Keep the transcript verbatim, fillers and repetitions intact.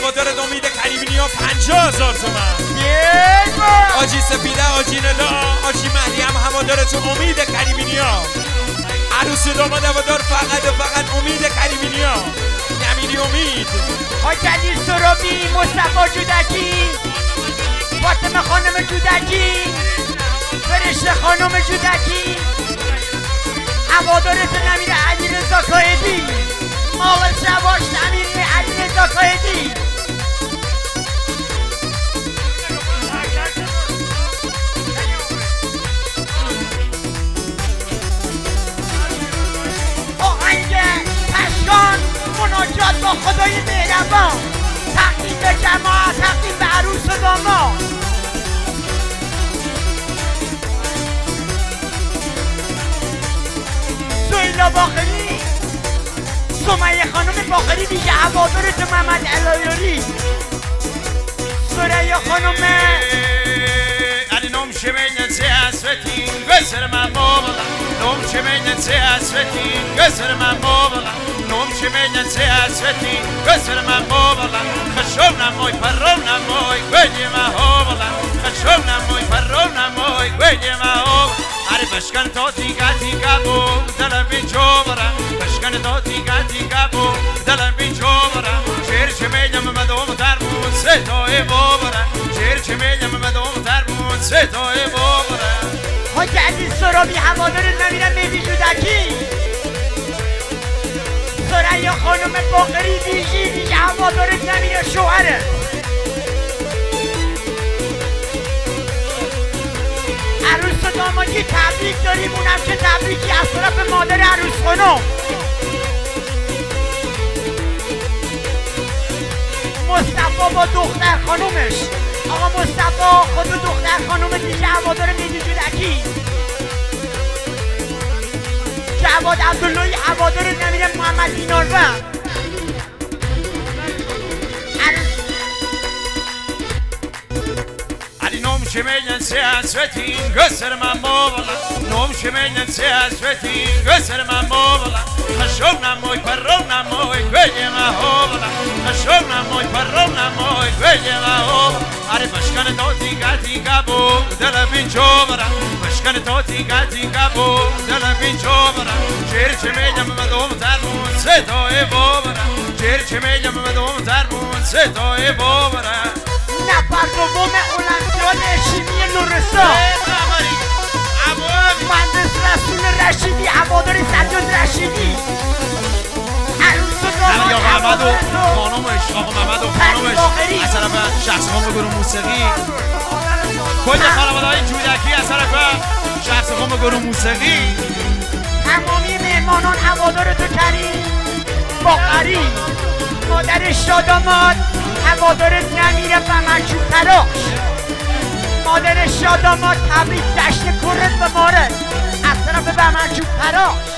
هوادارت امید کریمی ها پنجاه هزار تومن. آجی سپیده، آجی ندا، آجی مهدی هم هوادارت امید کریمی ها. عروس داماد هوادار فقط و فقط امید کریمی ها. نمیری امید. حاج علی سرابی، مصطفی جودکی، فاطمه خانم جودکی، فرشته خانم جودکی، هوادارت نمیره علیرضا کاهدی، ماول شباش نمیره علیرضا کاهدی. آهنگ پشکان مناجات با خدای مهربان، تقدیم به جماعت، تقدیم به عروس و داماد. سویلا باخری، سمیه خانم باخری دیگه هوادارت محمد علایاری، سریا خانم علی نوم شمینن سه اسوتین گسر من بابلا، نوم شمینن سه اسوتین گسر من بابلا، نوم شمینن سه اسوتین گسر من بابلا، خشم نموی پرم نموی گویی ما هوبلا، خشم نموی پرم نموی گویی ما هوبلا. اری بشکن تو تیگا تیگا بو دلم بی چوبرا، بشکن تو تیگا تیگا بو دلم بی چوبرا، شیر چمیلم مدوم ترمون سه تای بابرا، شیر چمیلم مدوم ترمون سه تای بابرا. حاج علی سرابی هوادارت نمیره مهدی جودکی، سریا خانم باقری دیجی دیگه هوادارت نمیره شوهره. عروس و دامادی تبریک داریم، اونم که تبریکی از طرف مادر عروس خانم. مصطفی با دختر خانومش، آقا مصطفی خود و دختر خانوم دیگه هوادار مهدی جودکی. جواد عبداللهی هوادار نمیره محمد ایناربه. نوم شمینن سه اسوتین گسر من بابلا، نوم شمینن سه اسوتین گسر من بابلا، خشم نموی پرم نموی گویی ما هوبلا، خشم نموی پرم نموی گویی ما هوبلا. اری بشکن تو تیگا تیگا بو دلم بی چوبرا، بشکن تو تیگا تیگا بو دلم بی چوبرا، شیر چمیلم مدوم ترمون سه تای بابرا، شیر چمیلم مدوم ترمون سه تای بابرا. نفر دوم المپیاد شیمی نورستان، مهندس رسول رشیدی هوادار سجاد رشیدی. عروس و داماد محمد و خانومش، آقا محمد و خانومش از طرف شخص خانم گروه موسیقی، کل خانواده‌های جودکی از طرف شخص خانم گروه موسیقی، تمامی مهمانان هوادار تو کریم باقری، مادر شاداماد هوادارت نمیره بمرچوب تراش، مادر شاداماد تبریک جشن کرت به مارد از طرف بمرچوب تراش.